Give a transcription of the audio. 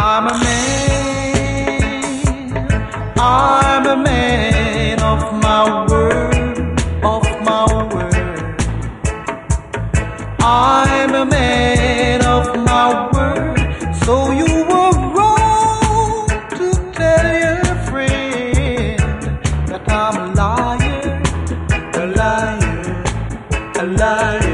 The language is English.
I'm a man, I'm a man of my word, of my word. I'm a man of my word, so you were wrong to tell your friend that I'm a liar, a liar, a liar.